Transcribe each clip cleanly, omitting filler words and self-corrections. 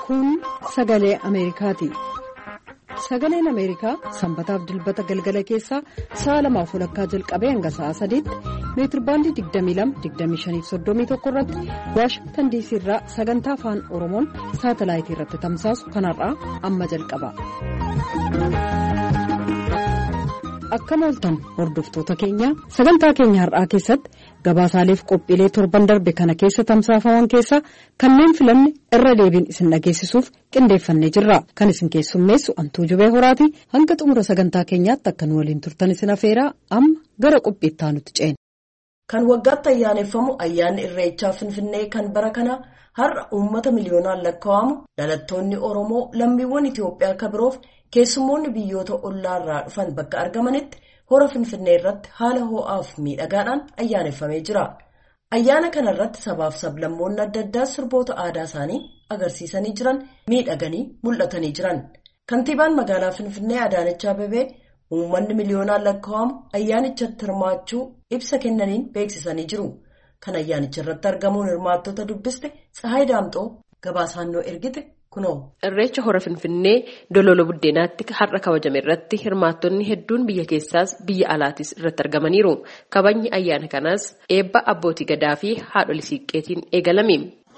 Kun sagalee Ameerikaati. Sagaleen Ameerikaa sanbataaf dilbata galgala keessaa sa'a 2:00 jalqabee hanga sa'a 3tti meetirbaandii 22-25-31 irratti Waashingtan DC irraa sagantaa afaan Oromoon saatalaayitii irratti tamsaasu kanarraa amma jalqaba. Akka mooltan hordoftoota keenya sagantaa keenya har'aa keessatti gabaasaaleef qophiilee torban darbe kana keessa tamsaafaman keessa kanneen filanne irra deebiin isin dhageessisuuf qindeeffannee jirra. Kan isin keessummeessu Antuu Jubee Horaati. Hanga xumura sagantaa keenyaatti akka nu waliin turtan isin afeeraa amma gara qophiitti aanutti ceena. Kan waggaatti ayyaaneffamu ayyaanni Irreechaa Finfinnee kan bara kana har'a uummata miliyoonaan lakkaa'amu dhalattoonni Oromoo lammiiwwan Itoophiyaa akka biroof keessummoonni biyyoota ollaarraa dhufan bakka argamanitti hora Finfinnee irratti haala ho'aaf miidhagaadhaan ayyaaneffamee jira. Ayyaana kana irratti sabaaf sablammoonni adda addaa sirboota aadaa isaanii agarsiisanii jiran miidhaganii mul'atanii jiran. Kantiibaan magaalaa Finfinnee Adaanech Abeebee uummanni miliyoonaan lakkaa'amu ayyaanichatti hirmaachuu ibsa kennaniin beeksisanii jiru. Kan ayyaanicha irratti argamuun hirmaattota dubbiste Tsahaay Daamxoo gabaasaannoo ergite. Irreecha hora Finfinnee Dololo Buddeenaatti har'a kabajame irratti hirmaattonni hedduun biyya keessaas biyya alaatis irratti argamaniiru. Kabajni ayyaana kanaas eebba abbootii gadaa fi haadholii siiqqeetiin eegalame.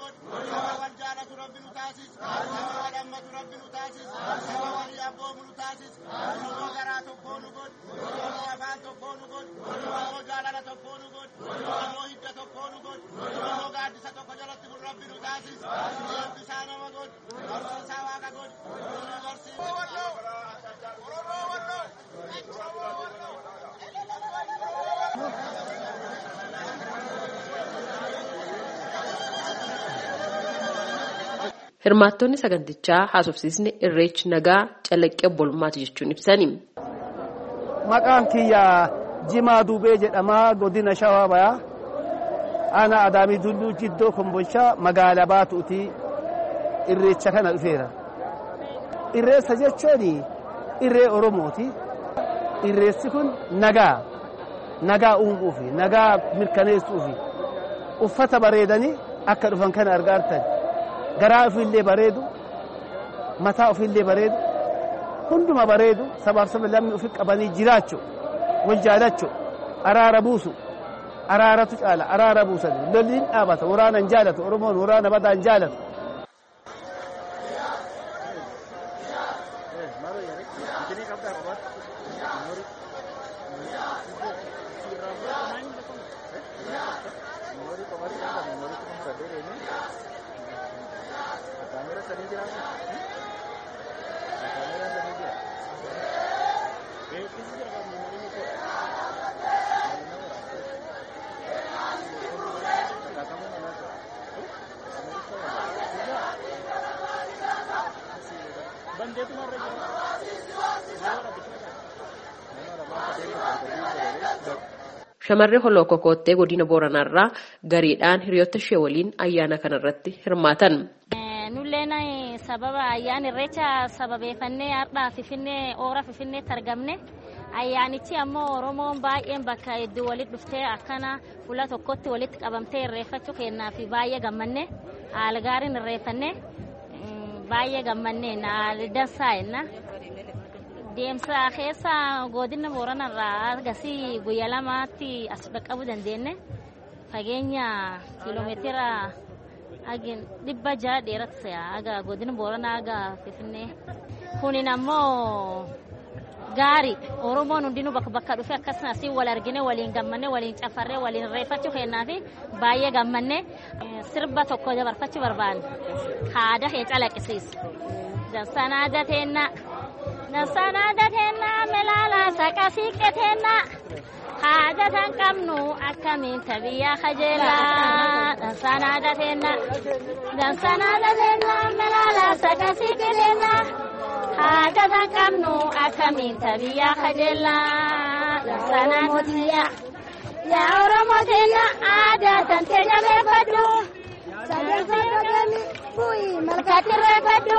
Hirmaattonni sagantichaa haasofsiisni irreechi nagaa calaqqee obbolummaati jechuun ibsani. Maqaan kiyya Jimaa Duubee jedhama. Godina Shawaa Bayaa ana Adaamii Dulluu Jiddoo Kombolchaa magaalaa Baatuuti irreecha kana dhufeera. Irreessa jechuun irree Oromooti. Irreessi kun nagaa uumuufi nagaa mirkaneessuufi uffata bareedanii akka dhufan kana argaartan. Garaa ofiillee bareedu, mataa ofiillee bareedu, hunduma bareedu sabaaf sablammi ofi qabanii jiraachuu, wal jaalachuu, araara buusu, araaratu caala, araara buusan, lolliin dhaabata, waraanan jaalatu, Oromoon waraana badaan jaalatu. Shamarree Holoo Kokottee godina Booranaarraa gariidhaan hiriyoota ishee waliin ayyaana kanarratti hirmaatan. Nulleen sababa ayyaana irreecha sababeeffannee har'aa Finfinnee oora Finfinneetti argamne. Ayyaanichi ammoo Oromoon baay'een bakka hedduu walitti dhuftee akkana fuula tokkotti walitti qabamtee irreeffachuu keenyaaf baay'ee gammanne. Haala gaariin irreeffanne baay'ee gammanne dansaa jenna. Deemsa keessa godina Booranarraa gasii guyyaa lamaatti as dhaqqabuu dandeenye. Fageenya kiiloomeetira 600 dheeratu aga godina Booranaa aga Finfinnee. Kunin ammoo gaarii Oromoon hundinuu bakka dhufee akkasumas wal argine waliin gammanne waliin cafarree waliin irreeffachuu keenyaaf baay'ee gammanne. Sirba tokko dabarfachuu barbaanne aadaa kee calaqqisiisa. Dansanaa dateenna melaala saqa siiqqateenna haadatan qabnu akkamiin tabiyyaa kajeellaa. Dansanaa dateenna melaala saqa siiqqateenna haadatan qabnu akkamiin tabiyyaa kajeellaa. Dansanaa mootiyaa yaa Oromoo teenya aadatan teenya beekadhu. Sagantaa bu'ii malkaatti irreeffadhu.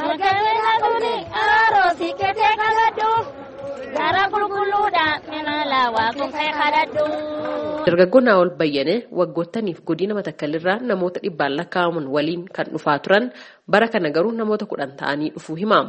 Margabee kuni aroosi keetee qabadhu gara qulqulluudhaan minala jaalaa waaqon kee kadhadhu. Dargaggoon Naa'ol Bayyanee waggoottaniif godina Matakkallirraa namoota 100 lakkaa'aman waliin kan dhufaa turan bara kana garuu namoota 10 ta'anii dhufuu himaam.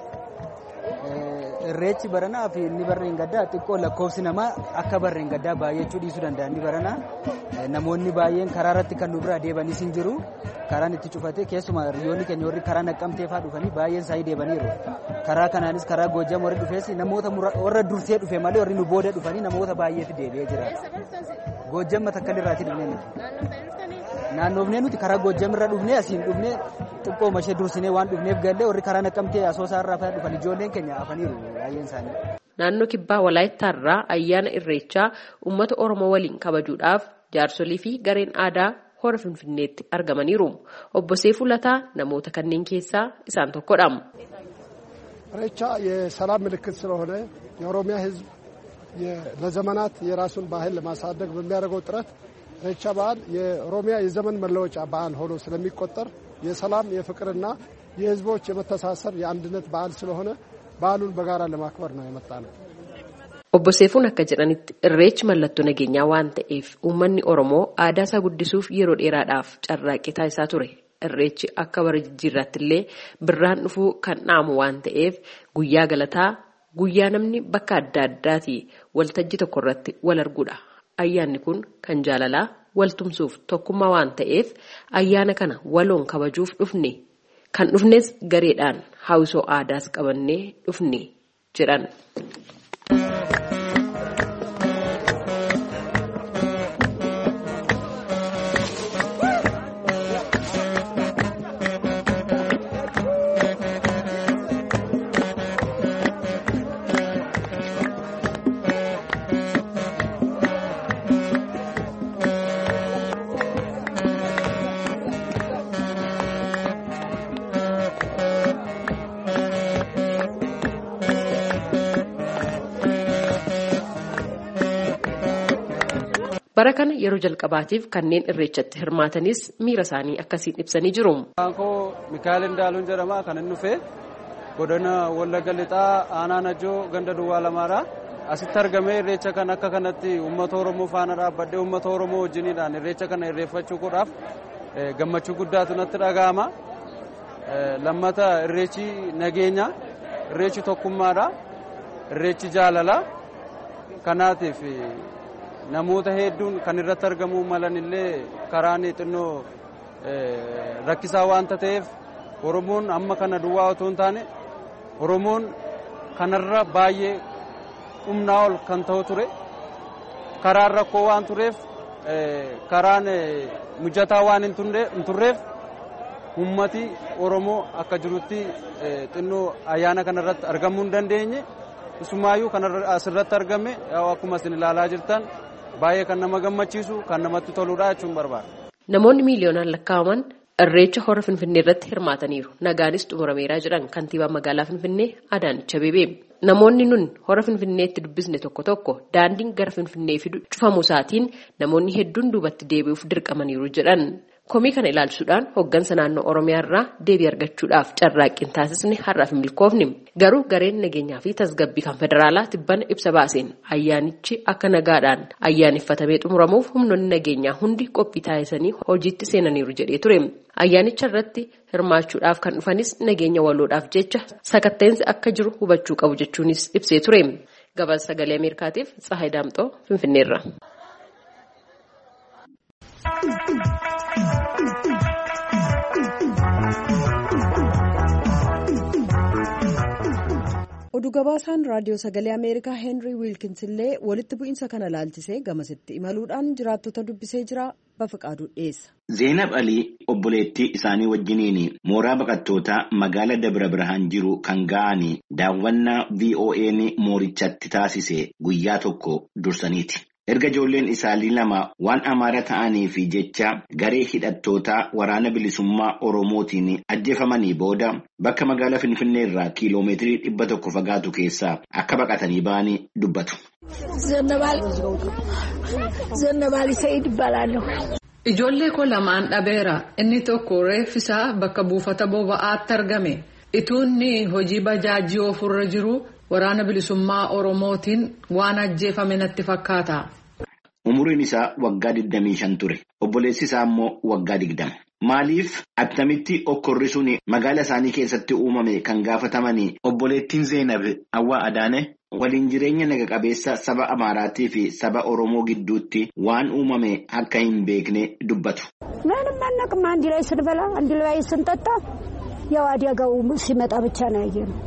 Irreechi baranaa fi inni barreen gaddaa xiqqoo lakkoofsi namaa akka barreen gaddaa baay'achuu dhiisuu danda'a. Inni baranaa namoonni baay'een karaa irratti kan nu bira deebanis hin jiru. Karaan itti cufate keessumaa hiriyoonni keenya warri karaa Naqqamtee fa'aa dhufanii baay'een isaanii deebaniiru. Karaa kanaanis karaa Goojjam warri dhufees namoota warra dursee dhufe malee warri nu booda dhufanii namoota baay'eetu deebi'ee jira. Goojjam Matakkallirraatti dhufnee nuti. Naannoofnee nuti karaa Goojjam irra dhufnee asiin dhufnee xiqqoo mashee dursinee waan dhufneef gallee warri karaa Naqqamtee Asoosaa irraa fa'aa dhufan ijoolleen keenya hafaniiru baay'een isaanii. Naannoo Kibbaa Walaayittaarraa ayyaana Irreechaa uummata Oromoo waliin kabajuudhaaf jaarsolii fi gareen aadaa hora Finfinneetti argamaniiru. Obbo Seefuu Lataa namoota kanneen keessaa isaan tokkodha. ኢሬቻ የሰላም ምልክት ስለሆነ የኦሮሚያ ሕዝብ ለዘመናት የራሱን ባህል ለማሳደግ በሚያደርገው ጥረት ኢሬቻ በዓል የኦሮሚያ የዘመን መለወጫ በዓል ሆኖ ስለሚቆጠር የሰላም የፍቅርና የሕዝቦች የመተሳሰር የአንድነት በዓል ስለሆነ በዓሉን በጋራ ለማክበር ነው የመጣነው። Obbo Seefuun akka jedhanitti irreechi mallattoo nageenyaa waan ta'eef uummanni Oromoo aadaa isaa guddisuuf yeroo dheeraadhaaf carraaqqii taasisaa ture. Irreechi akka bara jijjiirraatti illee birraan dhufuu kan dhaamu waan ta'eef guyyaa galataa guyyaa namni bakka adda addaatii waltajjii tokko irratti wal arguudha. Ayyaanni kun kan jaalalaa waltumsuuf tokkummaa waan ta'eef ayyaana kana waloon kabajuuf dhufne. Kan dhufnes gareedhaan hawwisoo aadaas qabannee dhufne jedhan. Bara kana yeroo jalqabaatiif kanneen irreechatti hirmaatanis miira isaanii akkasiin ibsanii jiru. Aankoo Mikaa'el Indaaluun jedhama kan inni dhufe godina Wallagga Lixaa aanaa Najjoo ganda Duwwaa Lamaadha. Asitti argamee irreecha kan akka kanatti uummata Oromoo faana dhaabbadhee uummata Oromoo wajjiniidhaan irreecha kana irreeffachuudhaaf gammachuu guddaatu natti dhaga'ama. Lammata irreechi nageenya, irreechi tokkummaadha, irreechi jaalala. Kanaatiif namoota hedduun kan irratti argamuu malan illee karaan xinnoo rakkisaa waanta ta'eef Oromoon amma kana duwwaa otoo hin taane Oromoon kanarra baay'ee humnaa ol kan ta'u ture. Karaan rakkoo waan tureef karaan mijataa waan hin turreef ummati Oromoo akka jirutti xinnoo ayyaana kanarratti argamuu hin dandeenye. Isumaayyuu kan asirratti argame akkuma isin ilaalaa jirtan baay'ee kan nama gammachiisu kan namatti toludha jechuun barbaada. Namoonni miiliyoonaan lakkaa'aman irreecha hora Finfinnee irratti hirmaataniiru. Nagaanis xumurameeraa jedhan kantiibaa magaalaa Finfinnee Adaanech Abeebee. Namoonni nun hora Finfinneetti dubbisne tokko daandiin gara Finfinnee fidu cufamuu isaatiin namoonni hedduun duubatti deebi'uuf dirqamaniiru jedhan. Komii kana ilaalchuudhaan hoggansa naannoo Oromiyaa irraa deebii argachuudhaaf carraaqqiin taasisne har'aaf hin milkoofne. Garuu gareen nageenyaa fi tasgabbii kan federaalaa tibbana ibsa baaseen ayyaanichi akka nagaadhaan ayyaaneffatamee xumuramuuf humnoonni nageenyaa hundi qophii taasisanii hojiitti seenaniiru jedhee ture. Ayyaanicha irratti hirmaachuudhaaf kan dhufanis nageenya waloodhaaf jecha sakatta'insi akka jiru hubachuu qabu jechuunis ibsee ture. Gabaasa sagalee Ameerikaatiif Tsahaay Daamxoo Finfinneerra. Oduu gabaasaan raadiyoo sagalee Ameerikaa Heenrii Wiilkins illee walitti bu'iinsa kana laalchisee gamasitti imaluudhaan jiraattota dubbisee jira. Bafaqaaduu dhiyeessa. Zeenab Alii obboleettii isaanii wajjiniin mooraa baqattootaa magaala Dabra Birhaan jiru kan ga'anii daawwannaa VOA'n moorichatti taasise guyyaa tokko dursaniiti. Erga ijoolleen isaanii lama waan amaara ta'anii fi jecha garee hidhattootaa waraana bilisummaa Oromootiin ajjeefamanii booda bakka magaalaa Finfinnee irraa kiiloomeetirii 100 fagaatu keessaa akka baqatanii ba'anii dubbatu. Ijoollee koo lamaan dhabeera. Inni tokko reeffisaa bakka buufata boba'aatti argame. Ituunni hojii bajaajii ofirra jiru waraana bilisummaa Oromootiin waan ajjeefame natti fakkaata. Umuriin isaa waggaa 25 ture. Obboleessi isaa immoo waggaa 20. Maaliif attamitti okkorri sun magaala isaanii keessatti uumame kan gaafatamanii obboleettiin Zeenab Awwaa Adaane waliin jireenya naga qabeessa saba Amaaraatii fi saba Oromoo gidduutti waan uumame akka hin beekne dubbatu. ምንም አናውቅም። አንድ ላይ ስንበላ አንድ ላይ ስንጠጣ ያው አደጋው ሲመጣ ብቻ ነው ያየነው።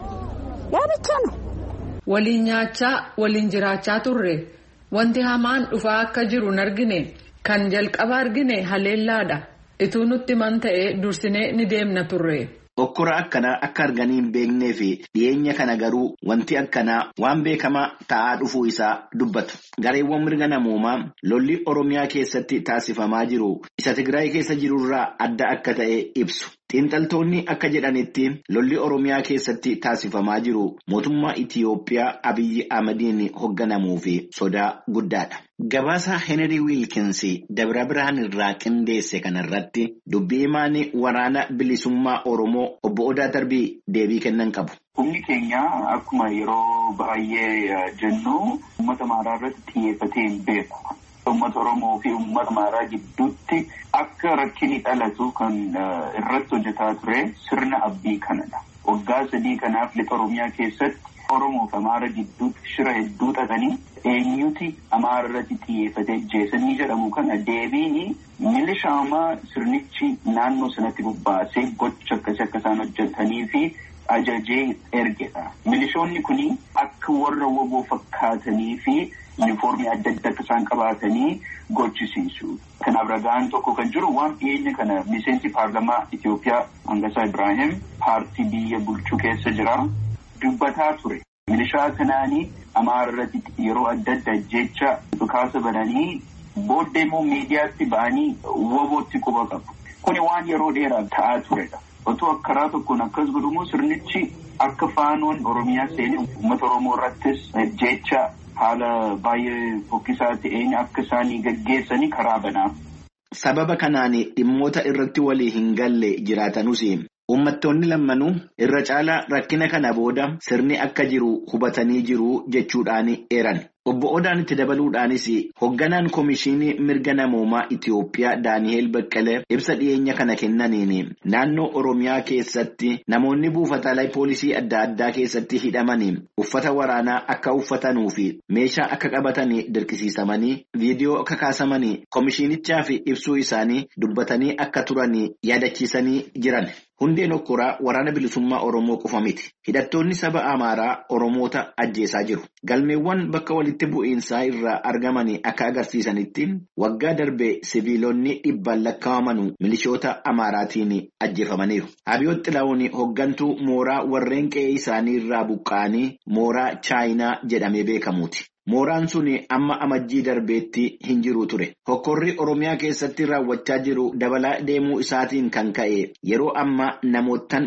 ያ ብቻ ነው። waliin nyaachaa waliin jiraachaa turre wanti hamaan dhufaa akka jiru argine kan jalqaba argine haleellaadha. Ituu nutti man ta'e dursinee ni deemna turre. Okkora akkanaa akka arganii hin beeknee fi dhiyeenya kana garuu wanti akkanaa waan beekamaa ta'aa dhufuu isaa dubbatu. Gareewwan mirga namoomaa lolli Oromiyaa keessatti taasifamaa jiru isa Tigraay keessa jirurraa adda akka ta'e ibsu. Xiinxaltoonni akka jedhanitti lolli Oromiyaa keessatti taasifamaa jiru mootummaa Itiyoophiyaa Abiyyi Ahmadiin hoogganamuu fi sodaa guddaadha. Gabaasa Henry Wilkins Dabra Birhaan irraa qindeesse kanarratti dubbii himaan waraana bilisummaa Oromoo obbo Odaa Darbii deebii kennan qabu. Humni keenya akkuma yeroo baay'ee jennu uummata Amaaraa irratti xiyyeeffatee hin beeku. Uummata Oromoo fi uummata Amaaraa gidduutti akka rakkinni dhalatu kan irratti hojjetaa ture sirna abbii kanadha. Waggaa 3 kanaaf lixa Oromiyaa keessatti Oromoo fi Amaaraa gidduutti shira hedduu xaxanii eenyuti Amaaraa irratti xiyyeeffatee jeesanii jedhamu kana deebiin milishaamaa sirnichi naannoo sanatti bobbaasee gocha akkasii akka isaan hojjetanii fi ajajee ergedha. Milishoonni kuni akka warra woboo fakkaatanii fi uniformii adda addaa akka isaan qabaatanii gochisiisu. Kanaaf ragaan tokko kan jiru waan dhiyeenya kana miseensi paarlamaa Itiyoophiyaa Angasaa Ibrahim paartii biyya bulchuu keessa jira dubbataa ture. Milishaa kanaanii Amaaraa irratti yeroo adda addaa jecha dhukaasa bananii booddee immoo miidiyaatti ba'anii wobootti quba qabu. Kuni waan yeroo dheeraa ta'aa turedha. Otoo karaa tokkoon akkas godhumoo sirnichi akka faanoon Oromiyaa seenee uummata Oromoo irrattis jecha haala baay'ee fokkisaa ta'een akka isaanii gaggeessanii karaa banaa. Sababa kanaan dhimmoota irratti walii hin galle jiraatanus uummattoonni lammanuu irra caalaa rakkina kana booda sirni akka jiru hubatanii jiru jechuudhaan eeran. Obbo Odaan itti dabaluudhaanis hoogganaan Komishinii Mirga Namoomaa Itiyoophiyaa Daani'eel Baqqalee ibsa dhiyeenya kana kennaniin naannoo Oromiyaa keessatti namoonni buufataalee poolisii adda addaa keessatti hidhamanii uffata waraanaa akka uffatanuu fi meeshaa akka qabatanii dirqisiisamanii viidiyoo akka kaasamanii komishinichaaf ibsuu isaanii dubbatanii akka turanii yaadachiisanii jiran. Hundeen okkoraa waraana bilisummaa Oromoo qofa miti. Hidhattoonni saba Amaaraa Oromoota ajjeesaa jiru. Galmeewwan bakka walitti bu'iinsaa irraa argamanii akka agarsiisanitti waggaa darbee siviilonni 100 lakkaa'aman milishoota Amaaraatiin ajjeefamaniiru. Abiyoot Xilaawun hooggantuu mooraa warreen qe'ee isaanii irraa buqqa'anii mooraa Chaayinaa jedhamee beekamuuti. Mooraan sun amma amajjii darbeetti hin jiru ture. Hokkorri Oromiyaa keessatti raawwachaa jiru dabalaa deemuu isaatiin kan ka'e yeroo amma namootaan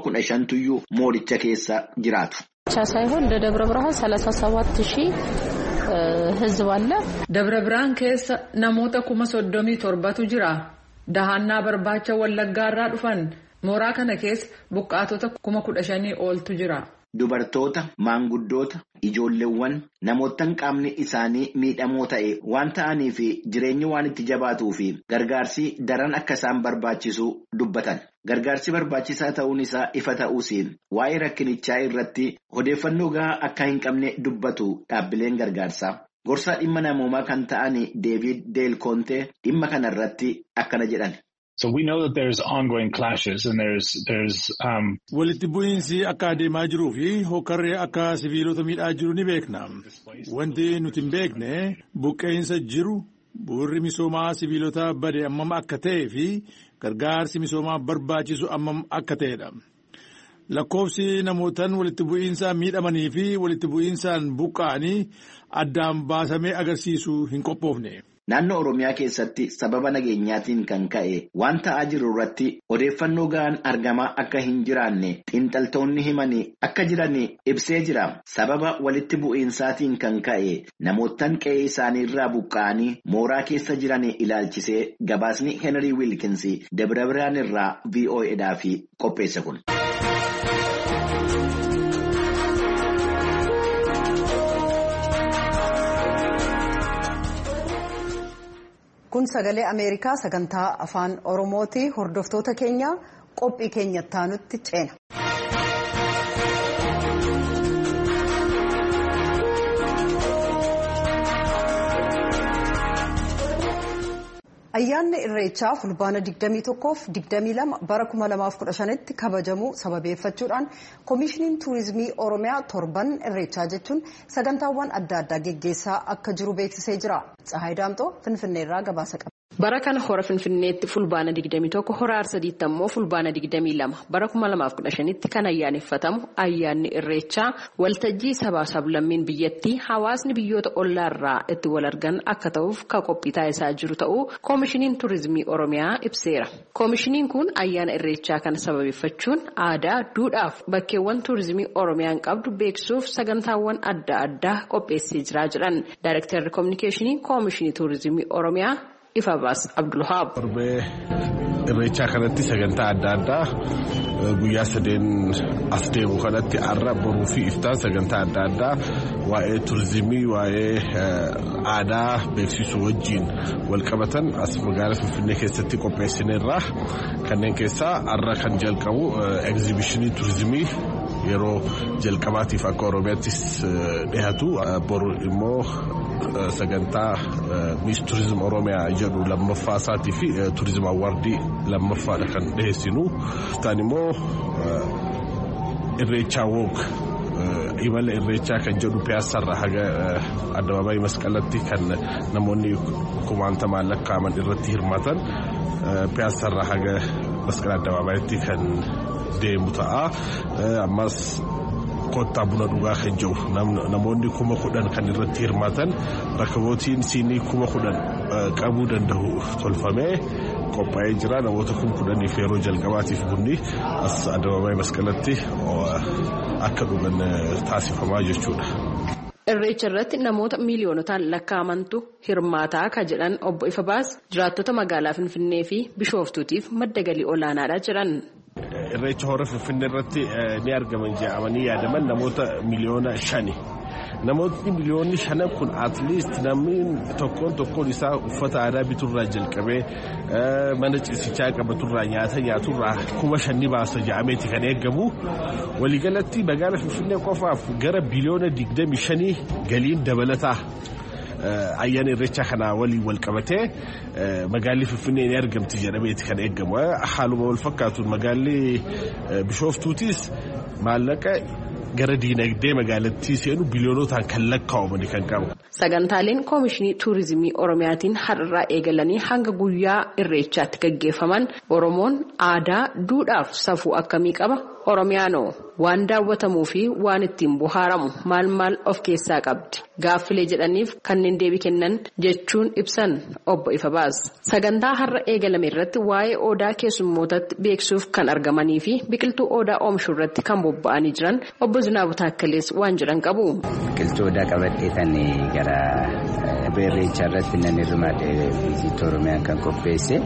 15,000 mooricha keessa jiraatu. ሳይሆን እንደ ደብረ ብርሃን 37,000 ህዝብ አለ። ደብረ ብርሃን keessa namoota 37,000tu jira. Dahannaa barbaacha Wallaggaarraa dhufan mooraa kana keessa buqqaatota 15,000 oltu jira. Dubartoota, maanguddoota, ijoolleewwan namootaan qaamni isaanii miidhamoo ta'e waan ta'anii fi jireenyi waan itti jabaatuu fi gargaarsi daran akka isaan barbaachisu dubbatan. Gargaarsi barbaachisaa ta'uun isaa ifa ta'uus waa'ee rakkinichaa irratti odeeffannoo gahaa akka hin qabne dubbatu dhaabbileen gargaarsaa. Gorsaa dhimma namoomaa kan ta'an Deevid Deel Kontee dhimma kanarratti akkana jedhan. So we know that there's ongoing clashes and there's walitti bu'iinsi akka adeemaa jiruu fi hokkarri akka siviilota miidhaa jiru ni beekna. Wanti nuti hin beekne buqqeensa jiru bu'uurri misoomaa siviilota bade ammam akka ta'ee fi gargaarsi misoomaa barbaachisu ammam akka ta'edha. Lakkoofsi namootaan walitti bu'iinsa miidhamanii fi walitti bu'iinsaan buqqa'anii addaan baasamee agarsiisuu hin qophoofne. Naannoo Oromiyaa keessatti sababa nageenyaatiin kan ka'e waan ta'aa jiru irratti odeeffannoo gahaan argamaa akka hin jiraanne xiinxaltoonni himanii akka jiran ibsee jira. Sababa walitti bu'iinsaatiin kan ka'e namootaan qe'ee isaanii irraa buqqa'anii mooraa keessa jiran ilaalchisee gabaasni Henry Wilkins Dabra Birhaan irraa VOA'dhaaf qopheesse kun. Kun sagalee Ameerikaa sagantaa afaan Oromooti. Hordoftoota keenya qophii keenyatti aanutti ceena. Ayyaanni Irreechaa fulbaana 21 fi 22 bara 2015tti kabajamu sababeeffachuudhaan Koomishiniin Tuurizimii Oromiyaa torban Irreechaa jechuun sagantaawwan adda addaa geggeessaa akka jiru beeksisee jira. Tsahaay Daamtoo Finfinneerraa gabaasa qaba. Bara kana hora Finfinneetti fulbaana 21 hora Arsadiitti ammoo fulbaana 22 bara 2015tti kan ayyaaneffatamu ayyaanni Irreechaa waltajjii sabaa sablammiin biyyattii hawaasni biyyoota ollaarraa itti wal argan akka ta'uuf ka qophii taasisaa jiru ta'uu Koomishiniin Tuurizimii Oromiyaa ibseera. Koomishiniin kun ayyaana Irreechaa kana sababeeffachuun aadaa, duudhaaf bakkeewwan tuurizimii Oromiyaan qabdu beeksisuuf sagantaawwan adda addaa qopheessee jira jedhan Daayirektarri Kominikeeshinii Koomishinii Tuurizimii Oromiyaa Ifabaas Abdulhaab. Torbee Irreechaa kanatti sagantaa adda addaa guyyaa sadeen as deemu kanatti har'a boruu fi iftaan sagantaa adda addaa waa'ee tuurizimii waa'ee aadaa beeksisuu wajjin wal qabatan as magaalaa Finfinnee keessatti qopheessineerra. Kanneen keessaa har'a kan jalqabu egzibishinii tuurizimii yeroo jalqabaatiif akka Oromiyaattis dhihatu boru immoo sagantaa Miss Turizim Oromiyaa jedhu lammaffaa isaatii fi turizim awwaardii lammaffaadha kan dhiheessinu. Isaan immoo Irreechaa Woog imala Irreechaa kan jedhu piyaasarraa haga addabaabaayii masqalatti kan namoonni kumaantamaan lakkaa'aman irratti hirmaatan piyaasarraa haga masqala addabaabaayyitti kan deemu ta'a. Ammas kottaa buna dhugaa kan jiru namoonni 10,000 kan irratti hirmaatan rakkabootiin siinii 10,000 qabuu danda'u tolfamee qophaa'ee jira. Namoota 10,000 yeroo jalqabaatiif bunni as addabaabaayii masqalatti akka dhugan taasifamaa jechuudha. Irreecha irratti namoota miiliyoonotaan lakkaa'amantu hirmaataa ka jedhan obbo Ifabaas jiraattota magaalaa Finfinnee fi Bishooftuutiif madda galii olaanaadha jedhan. Irreecha hora Finfinnee irratti ni argaman jedhamanii yaadaman namoota miliyoona 5. Namoonni miliyoonni 5 kun at least namni tokkoon isaa uffata aadaa biturraa jalqabee mana ciisichaa qabaturraa nyaata nyaaturraa 5,000 baasa jedhameeti kan eegamu. Waliigalatti magaalaa Finfinnee qofaaf gara biliyoona 25 galiin dabalataa ayyaana Irreechaa kana waliin wal qabatee magaalli Finfinnee ni argamti jedhameeti kan eegamu. Haaluma wal fakkaatuun magaalli Bishooftuutis maallaqa gara diinagdee magaalattii seenu biliyoonotaan kan lakkaa'amanii kan qabu. Sagantaaleen Koomishinii Tuurizimii Oromiyaatiin har'arraa eegalanii hanga guyyaa Irreechaatti gaggeeffaman Oromoon aadaa, duudhaaf safuu akkamii qaba? Oromiyaanoo waan daawwatamuu fi waan ittiin bohaaramu maal of keessaa qabdi? Gaaffilee jedhaniif kanneen deebii kennan jechuun ibsan obbo Ifabaas. Sagantaa har'a eegalame irratti waa'ee odaa keessummootatti beeksuuf kan argamanii fi biqiltuu odaa oomishuu irratti kan bobba'anii jiran obbo Zinaabu Taakkalees waan jedhan qabu. Biqiltuu odaa qabadhee kan gara Irreechaa irratti nan hirmaadhe viizit Oromiyaan kan qopheesse.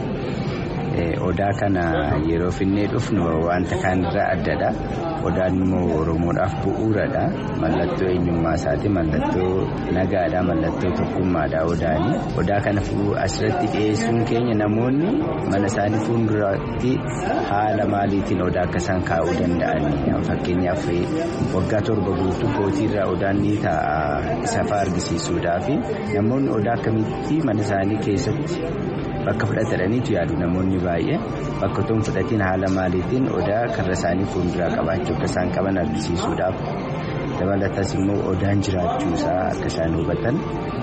Odaa kana yeroo Finfinnee dhufnu wanta kaanirraa addadha. Odaan immoo Oromoodhaaf bu'uuradha. Mallattoo eenyummaa isaati, mallattoo nagaadha, mallattoo tokkummaadha odaani. Odaa kana asirratti dhiyeessuun keenya namoonni mana isaanii fuulduratti haala maaliitiin odaa akka isaan kaa'uu danda'an. Fakkeenyaaf waggaa 7 guutuu kootiirraa odaan ni taa'a isa fa'aa argisiisuudhaaf namoonni odaa akkamitti mana isaanii keessatti bakka fudhataniitu yaadu namoonni baay'ee bakka toon fudhatiin haala maaliitiin odaa karra isaanii fuulduraa qabaachuu akka isaan qaban argisiisuudhaaf dabalatas immoo odaan jiraachuu isaa akka isaan hubatan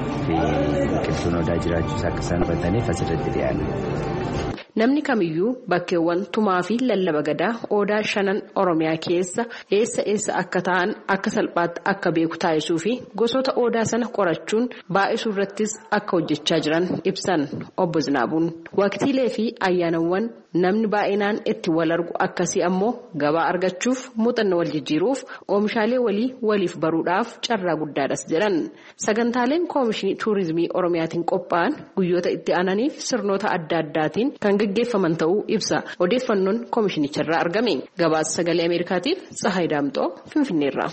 biqiltuun odaa jiraachuu isaa akka isaan hubataniif asirratti dhiyaanne. Namni kamiyyuu bakkeewwan tumaa fi lallaba gadaa odaa 5 Oromiyaa keessa eessa akka ta'an akka salphaatti akka beeku taasisuu fi gosoota odaa sana qorachuun baay'isuu irrattis akka hojjechaa jiran ibsan obbo Zinaabuun. Waqtiilee fi ayyaanawwan namni baay'inaan itti wal argu akkasii ammoo gabaa argachuuf muuxannoo wal jijjiiruuf oomishaalee waliif baruudhaaf carraa guddaadhas jedhan. Sagantaaleen Koomishinii Tuurizimii Oromiyaatiin qophaa'an guyyoota itti aananiif sirnoota adda addaatiin kan gaggeeffaman ta'uu ibsa. Odeeffannoon Koomishinicharraa argame. Gabaasa Sagalee Ameerikaatiif Tsahaay Daamxoo Finfinneerraa.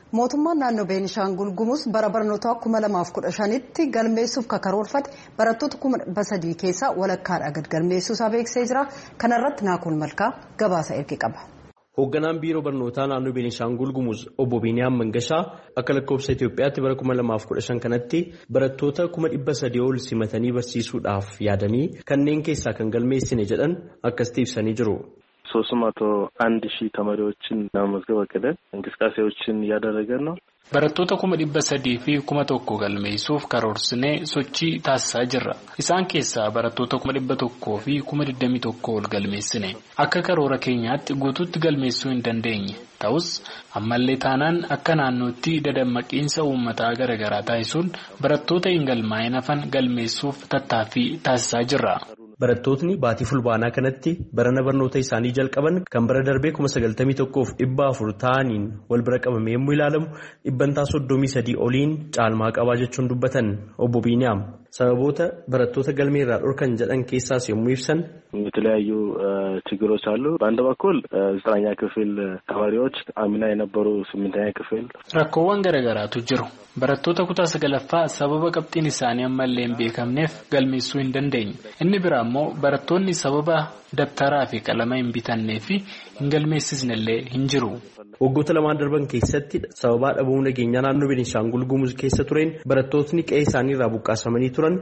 mootummaan naannoo Beenishaangul Gumuz bara barnootaa 2015tti galmeessuuf karoorfate barattoota 300 keessaa walakkaadhaa gad galmeessuusaa beeksisee jira. Kana irratti Naakoon Malkaa gabaasa erge qaba. Hoogganaan biiroo barnootaa naannoo Beenishaangul Gumuz obbo Biiniyaam Mangashaa akka lakkoofsa Itoophiyaatti bara 2015 kanatti barattoota 300 ol simatanii barsiisuudhaaf yaadanii kanneen keessaa kan galmeessine jedhan akkasitti ibsanii jiru. 301,000 ተማሪዎችን ለመመዝገብ አቅደን እንቅስቃሴዎችን እያደረገን ነው። barattoota 300 fi 1,000 galmeessuuf karoorsine sochii taasisaa jirra. Isaan keessaa barattoota 100 fi 21,000 ol galmeessine. Akka karoora keenyaatti guutuutti galmeessuu hin dandeenye. Ta'us ammallee taanaan akka naannootti dadammaqiinsa uummataa garaagaraa taasisuun barattoota hin galmaa'in hafan galmeessuuf tattaaffii taasisaa jirra. Barattootni baatii fulbaanaa kanatti barana barnoota isaanii jalqaban kan bara darbee 91,400 ta'aniin wal bira qabame yommuu ilaalamu dhibbantaa 33 oliin caalmaa qabaa jechuun dubbatan obbo Biiniyaam. Sababoota barattoota galmeerraa dhorkan jedhan keessaas yommuu ibsan የተለያዩ ችግሮች አሉ። በአንድ በኩል 9ኛ ክፍል ተማሪዎች አምና የነበሩ 8ኛ ክፍል rakkoowwan garaagaraatu jiru. Barattoota kutaa 9ffaa sababa qabxiin isaanii ammallee hin beekamneef galmeessuu hin dandeenye. Inni biraa immoo barattoonni sababa dabtaraa fi qalama hin bitannee fi hin galmeessisnellee hin jiru. Waggoota lamaan darban keessatti sababaa dhabamuu nageenyaa naannoo Beenishaangul Gumuz keessa tureen barattootni qe'ee isaanii irraa buqqaasamanii turan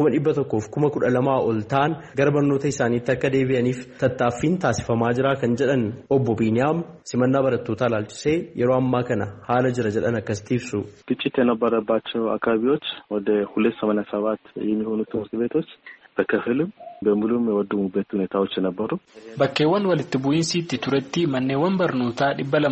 100,012 ol ta'an gara barnoota isaaniitti akka deebi'aniif tattaaffiin taasifamaa jira kan jedhan obbo Biiniyaam simannaa barattootaa ilaalchisee yeroo ammaa kana haala jira jedhan akkasitti ibsu. ግጭት የነበረባቸው አካባቢዎች ወደ 287 የሚሆኑ ትምህርት ቤቶች በከፊልም በሙሉም የወደሙበት ሁኔታዎች ነበሩ። bakkeewwan walitti bu'iinsi itti turetti manneewwan barnootaa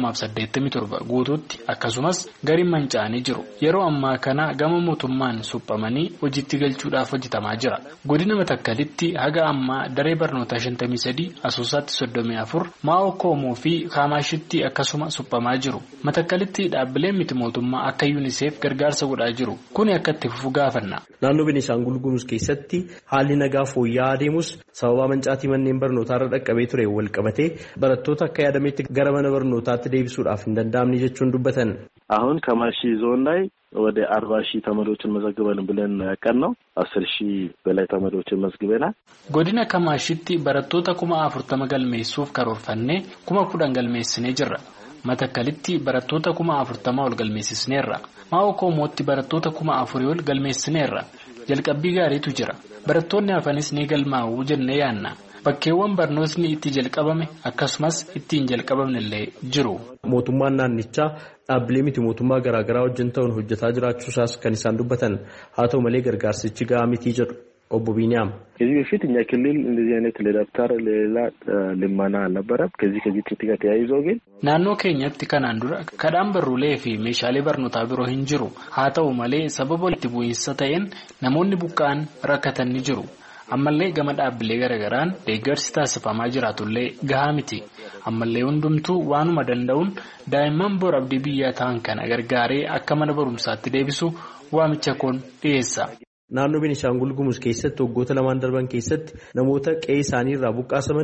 287 guutuutti akkasumas gariin manca'anii jiru. Yeroo ammaa kana gama mootummaan suphamanii hojiitti galchuudhaaf hojjetamaa jira. Godina Matakkalitti haga ammaa daree barnootaa 53, Asoosaatti 34, Maa'oo Koomoo fi Kaamashitti akkasuma suphamaa jiru. Matakkalitti dhaabbileen miti mootummaa akka UNICEF gargaarsa godhaa jiru. Kuni akka itti fufu gaafanna. Naannoo Beenishaangul Gumuz keessatti haalli nagaa fooyya'aa deemus sababa mancaatii manneen barnootaa irra dhaqqabee ture wal qabatee barattoota akka yaadametti gara mana barnootaatti deebisuudhaaf hin danda'amne jechuun dubbatan. አሁን ከማሺ ዞን ላይ ወደ 40,000 ተማሪዎችን መዘግበን ብለን ያቀናው 10,000 በላይ ተማሪዎችን መዝግበናል። godina Kamaashitti barattoota 40,000 galmeessuuf karoorfannee 10,000 galmeessinee jirra. Matakkalitti barattoota 40,000 ol galmeessisneerra. Maa'oo Koomootti barattoota 4,000 ol galmeessineerra. Jalqabbii gaariitu jira. Barattoonni hafanis ni galmaa'uu jennee yaanna. Bakkeewwan barnootni itti jalqabame akkasumas itti hin jalqabamnellee jiru. Mootummaan naannichaa dhaabbilee miti mootummaa garaagaraa wajjin ta'uun hojjetaa jiraachuusaas kan isaan dubbatan. Haa ta'u malee gargaarsichi gahaa mitii jedhu obbo Biiniyaam. ከዚህ በፊት እኛ ክልል እንደዚህ አይነት ለዳብታር ለሌላ ልመና አልነበረም። ከዚህ ግጭት ጋር ተያይዞ ግን naannoo keenyatti kanaan dura kadhaan barruulee fi meeshaalee barnootaa biroo hin jiru. Haa ta'u malee sababa walitti bu'iinsa ta'een namoonni buqqa'an rakkatan ni jiru. Ammallee gama dhaabbilee garaagaraan deeggarsi taasifamaa jiraatullee gahaa miti. Ammallee hundumtuu waanuma danda'uun daa'imman bor abdii biyyaa ta'an kana gargaaree akka mana barumsaatti deebisu waamicha koon dhiyeessa. Naannoo Beenishaangul Gumuz keessatti waggoota lamaan darban keessatti namoota qe'ee isaanii irraa buqqaasaman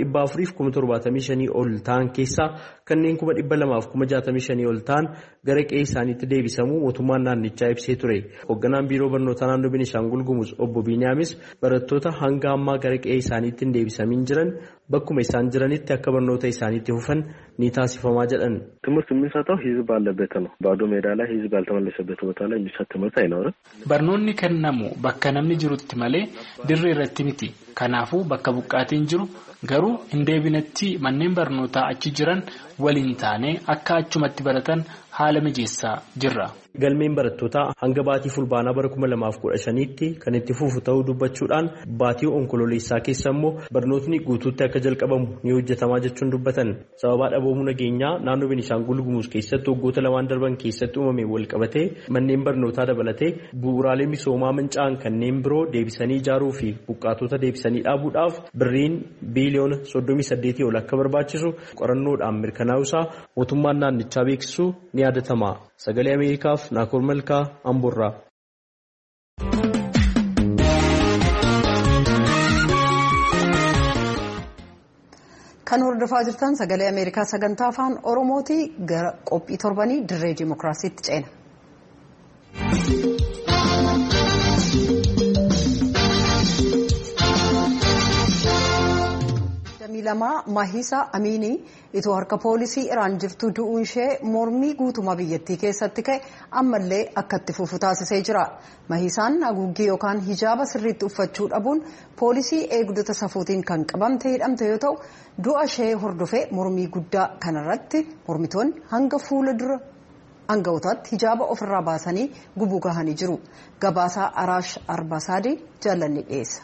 475 ol ta'an keessaa kanneen 265 ol ta'an gara qe'ee isaaniitti deebisamuu mootummaan naannichaa ibsee ture. Hoogganaan biiroo barnootaa naannoo Beenishaangul Gumuz obbo Biiniyaamis barattoota hanga ammaa gara qe'ee isaaniitti hin deebisamin jiran bakkuma isaan jiranitti akka barnoota isaaniitti fufan ni taasifamaa jedhan. ትምህርት የምንሰጠው ህዝብ ባለበት ነው። ባዶ ሜዳ ላይ ህዝብ ያልተመለሰበት ቦታ ላይ የሚሰጥ ትምህርት አይኖርም። barnoonni kennamu bakka namni jirutti malee dirree irratti miti. Kanaafuu bakka buqqaatiin jiru garuu hin deebinetti manneen barnootaa achi jiran waliin taane akka achumatti baratan haala mijeessaa jirra. Galmeen barattootaa hanga baatii fulbaanaa bara 2015tti kan itti fufu ta'uu dubbachuudhaan baatii onkololeessaa keessa immoo barnootni guutuutti akka jalqabamu ni hojjetamaa jechuun dubbatan. Sababaa dhabamuu nageenyaa naannoo Beenishaangul Gumuz keessatti waggoota lamaan darban keessatti uumame wal qabatee manneen barnootaa dabalatee bu'uuraalee misoomaa manca'an kanneen biroo deebisanii ijaaruu fi buqqaatota deebisanii dhaabuudhaaf birriin biiliyoona 38 ol akka barbaachisu qorannoodhaan mirkanaa'uusaa mootummaan naannichaa beeksisuu ni yaadatama. Sagalee Ameerikaaf Naakoor Malkaa Amboorraa. Kan hordofaa jirtan sagalee Ameerikaa sagantaa afaan Oromooti. Gara qophii torbanii dirree Dimookiraasiitti ceena. Lamaa Mahisaa Amiinii itoo harka poolisii Iraan jirtu du'uun ishee mormii guutummaa biyyattii keessatti ka'e ammallee akka itti fufu taasisee jira. Mahisaan haguuggii yookaan hijaaba sirriitti uffachuu dhabuun poolisii eegdota safuutiin kan qabamte hidhamte yoo ta'u du'a ishee hordofee mormii guddaa kanarratti mormitoonni hanga fuula dura aanga'ootaatti hijaaba ofirraa baasanii gubuu gahanii jiru. Gabaasaa Araash Arbaasaadii jaallanni dhiyeessa.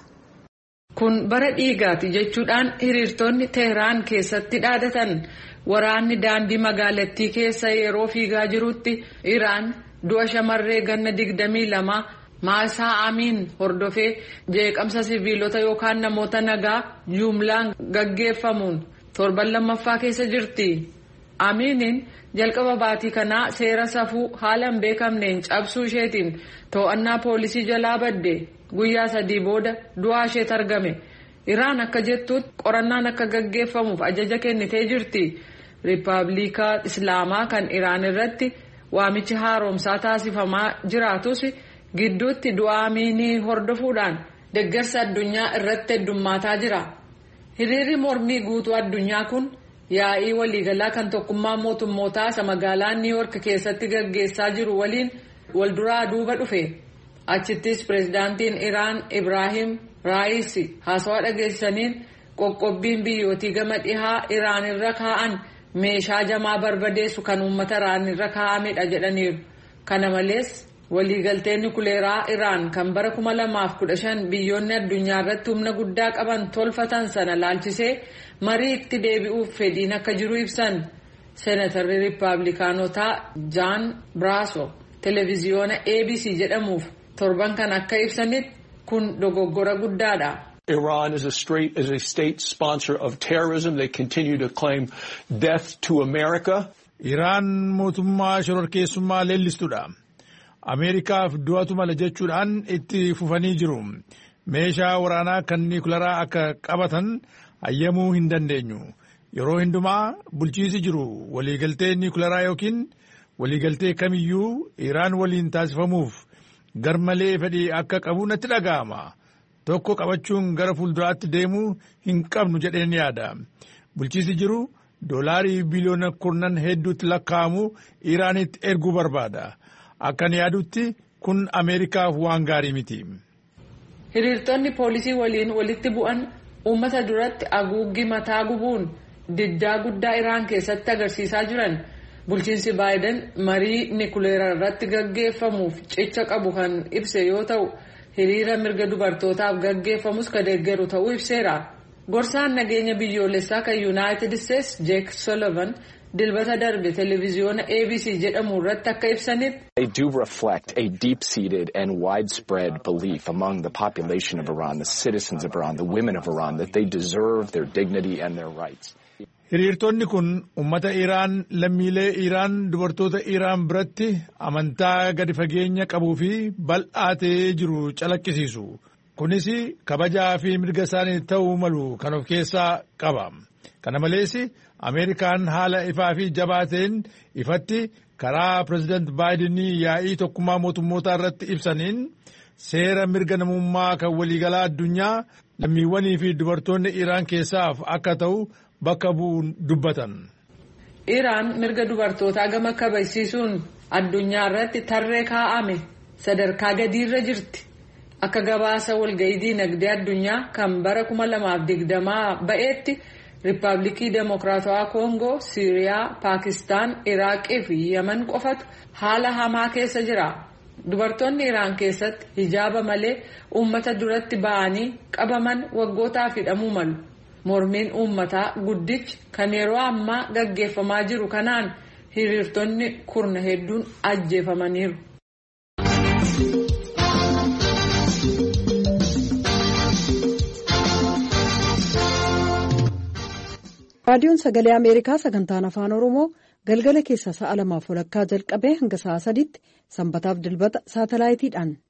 Kun bara dhiigaati jechuudhaan hiriirtonni Teheraan keessatti dhaadatan. Waraanni daandii magaalattii keessa yeroo fiigaa jirutti Iraan du'a shamarree ganna 22 Mahisaa Amiin hordofee jeeqamsa siviilota yookaan namoota nagaa jumlaan gaggeeffamuun torban lammaffaa keessa jirti. Amiiniin jalqaba baatii kanaa seera safuu haala hin beekamneen cabsuu isheetiin to'annaa poolisii jalaa badde. Guyyaa 3 booda du'aa isheetti argame. Iraan akka jettutti qorannaan akka gaggeeffamuuf ajaja kennitee jirti. Riippaabilikaa Islaamaa kan Iraan irratti waamichi haaromsaa taasifamaa jiraatus gidduutti du'aa Amiinii hordofuudhaan deeggarsa addunyaa irratti heddummaataa jira. Hiriirri mormii guutuu addunyaa kun yaa'ii waliigalaa kan tokkummaa mootummootaa isa magaalaa Niiwuork keessatti gaggeessaa jiru waliin wal duraa duuba dhufe. Achittis pireezidaantiin Iraan Ibraahim Raayisi haasawaa dhageessaniin qoqqobbiin biyyootii gama dhihaa Iraan irra kaa'an meeshaa jamaa barbadeessu kan uummata Iraan irra kaa'amedha jedhaniiru. Kana malees waliigalteen nukuleeraa Iraan kan bara 2015 biyyoonni addunyaa irratti humna guddaa qaban tolfatan sana laalchisee marii itti deebi'uuf fedhiin akka jiru ibsan. Seenatarri Riippaabilikaanotaa Jaan Braaso televiziyoona ABC jedhamuuf torban kan akka ibsanitti kun dogoggora guddaadha. Iran is a state sponsor of terrorism. They continue to claim death to America. Iraan mootummaa shororkeessummaa leellistuudha. Ameerikaaf du'atu mala jechuudhaan itti fufanii jiru. Meeshaa waraanaa kan niikuleeraa akka qabatan hayyamuu hin dandeenyu. Yeroo hundumaa bulchiisi jiru waliigaltee niikuleeraa yookiin waliigaltee kamiyyuu Iraan waliin taasifamuuf garmalee fedhii akka qabu natti dhaga'ama. Tokko qabachuun gara fuulduraatti deemuu hin qabnu jedheen yaada. Bulchiisi jiru doolaarii biliyoona 10 hedduutti lakkaa'amu Iraanitti erguu barbaada. Akkan yaadutti kun Ameerikaaf waan gaarii miti. Hiriirtonni poolisii waliin walitti bu'an uummata duratti haguuggii mataa gubuun diddaa guddaa Iraan keessatti agarsiisaa jiran. Bulchiinsi Baayiden marii niikuleeraa irratti gaggeeffamuuf cicha qabu kan ibse yoo ta'u hiriira mirga dubartootaaf gaggeeffamus kan deeggaru ta'uu ibseera. Gorsaan nageenya biyyoolessaa kan Yuunaayitid Isteetsi Jeek Sullivan dilbata darbe televiziyoona ABC jedhamu irratti akka ibsanitti. They do reflect a deep-seated and widespread belief among the population of Iran, the citizens of Iran, the women of Iran, that they deserve their dignity and their rights. Hiriirtonni kun uummata Iraan lammiilee Iraan dubartoota Iraan biratti amantaa gadi fageenya qabuu fi bal'aatee jiru calaqqisiisu. Kunis kabajaa fi mirga isaanii ta'uu malu kan of keessaa qaba. Kana malees Ameerikaan haala ifaa fi jabaateen ifatti karaa pireezidaant Baayidenii yaa'ii tokkummaa mootummootaa irratti ibsaniin seera mirga namummaa kan waliigalaa addunyaa lammiiwwanii fi dubartoonni Iraan keessaaf akka ta'u bakka bu'uun dubbatan. Iraan mirga dubartootaa gama kabajsiisuun addunyaa irratti tarree kaa'ame sadarkaa gadiirra jirti. Akka gabaasa walga'ii dinagdee addunyaa kan bara 2020 ba'eetti Riippaabilikii Demokiraatawaa Koongoo, Siiriyaa, Paakistaan, Iraaqii fi Yemen qofatu haala hamaa keessa jira. Dubartoonni Iraan keessatti hijaaba malee uummata duratti ba'anii qabaman waggootaaf hidhamuu malu. Mormiin uummataa guddichi kan yeroo ammaa gaggeeffamaa jiru kanaan hiriirtonni kurna hedduun ajjeefamaniiru. Raadiyoon Sagalee Ameerikaa sagantaan Afaan Oromoo galgala keessa sa'a 2:00 jalqabee hanga sa'a 3:00 sanbataaf dilbata saatalaayitiidhaan